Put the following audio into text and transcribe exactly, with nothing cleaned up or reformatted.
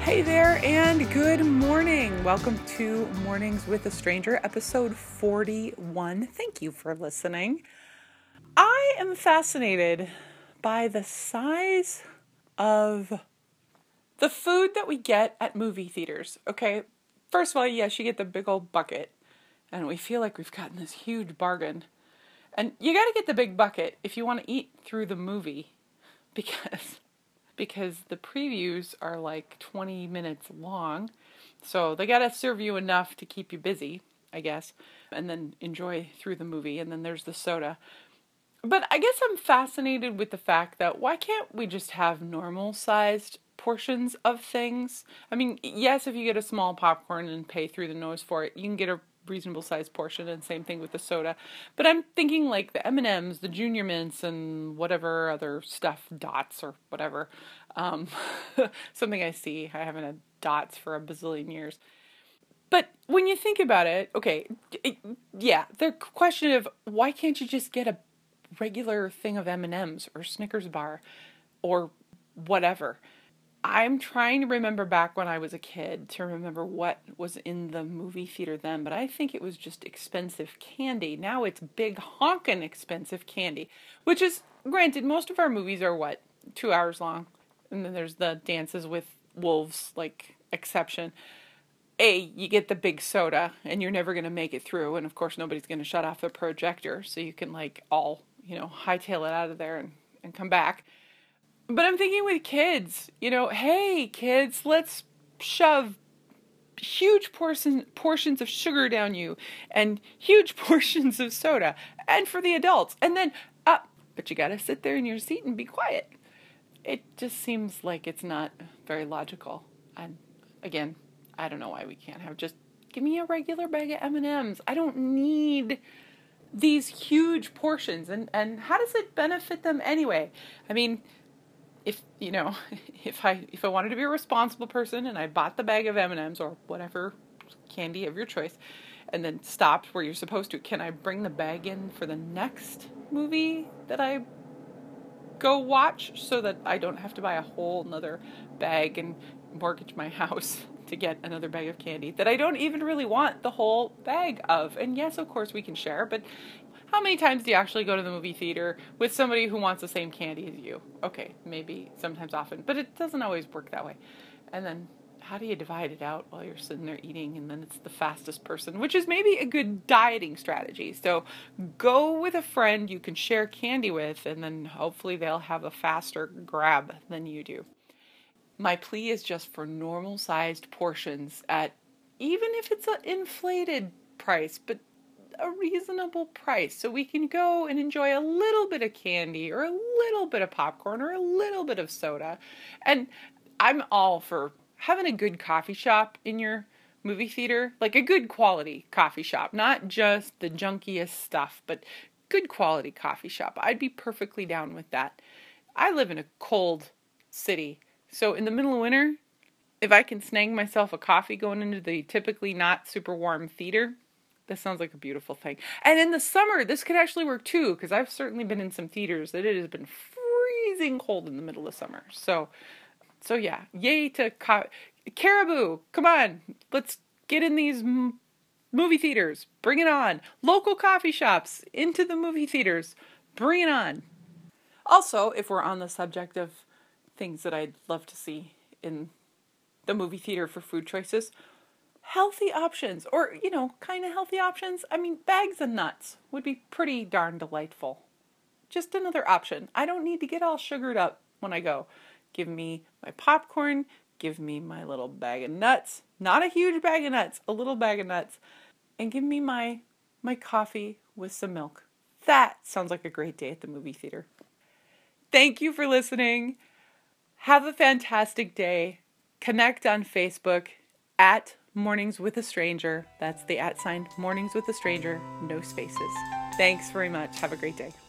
Hey there, and good morning. Welcome to Mornings with a Stranger, episode forty-one. Thank you for listening. I am fascinated by the size of the food that we get at movie theaters. Okay, first of all, yes, you get the big old bucket, and we feel like we've gotten this huge bargain. And you got to get the big bucket if you want to eat through the movie, because because the previews are like twenty minutes long. So they got to serve you enough to keep you busy, I guess, and then enjoy through the movie. And then there's the soda. But I guess I'm fascinated with the fact that why can't we just have normal sized portions of things? I mean, yes, if you get a small popcorn and pay through the nose for it, you can get a reasonable sized portion, and same thing with the soda. But I'm thinking like the M and M's, the Junior Mints, and whatever other stuff, Dots or whatever. Um, something I see. I haven't had Dots for a bazillion years. But when you think about it, okay, it, yeah, the question of why can't you just get a regular thing of M and M's or Snickers bar or whatever? I'm trying to remember back when I was a kid to remember what was in the movie theater then, but I think it was just expensive candy. Now it's big honkin' expensive candy, which is, granted, most of our movies are what, two hours long? And then there's the Dances with Wolves, like, exception. A, you get the big soda, and you're never going to make it through, and of course nobody's going to shut off the projector, so you can, like, all, you know, hightail it out of there and, and come back. But I'm thinking with kids, you know, hey, kids, let's shove huge portion, portions of sugar down you and huge portions of soda. And for the adults. And then, uh, but you got to sit there in your seat and be quiet. It just seems like it's not very logical. And again, I don't know why we can't have just, give me a regular bag of M and M's. I don't need these huge portions. And, and how does it benefit them anyway? I mean, If, you know, if I if I wanted to be a responsible person and I bought the bag of M and M's or whatever candy of your choice and then stopped where you're supposed to, can I bring the bag in for the next movie that I go watch so that I don't have to buy a whole nother bag and mortgage my house to get another bag of candy that I don't even really want the whole bag of? And yes, of course we can share, but how many times do you actually go to the movie theater with somebody who wants the same candy as you? Okay, maybe sometimes often, but it doesn't always work that way. And then how do you divide it out while you're sitting there eating, and then it's the fastest person, which is maybe a good dieting strategy. So go with a friend you can share candy with, and then hopefully they'll have a faster grab than you do. My plea is just for normal-sized portions at, even if it's an inflated price, but a reasonable price, so we can go and enjoy a little bit of candy or a little bit of popcorn or a little bit of soda. And I'm all for having a good coffee shop in your movie theater, like a good quality coffee shop, not just the junkiest stuff, but good quality coffee shop. I'd be perfectly down with that. I live in a cold city, so in the middle of winter, if I can snag myself a coffee going into the typically not super warm theater, that sounds like a beautiful thing. And in the summer, this could actually work too, because I've certainly been in some theaters that it has been freezing cold in the middle of summer. So, so yeah, yay to co- Caribou. Come on, let's get in these m- movie theaters. Bring it on. Local coffee shops into the movie theaters. Bring it on. Also, if we're on the subject of things that I'd love to see in the movie theater for food choices, healthy options, or, you know, kind of healthy options. I mean, bags of nuts would be pretty darn delightful. Just another option. I don't need to get all sugared up when I go. Give me my popcorn, give me my little bag of nuts, not a huge bag of nuts, a little bag of nuts, and give me my my coffee with some milk. That sounds like a great day at the movie theater. Thank you for listening. Have a fantastic day. Connect on Facebook at Mornings with a Stranger. That's the at sign Mornings with a Stranger, no spaces. Thanks very much. Have a great day.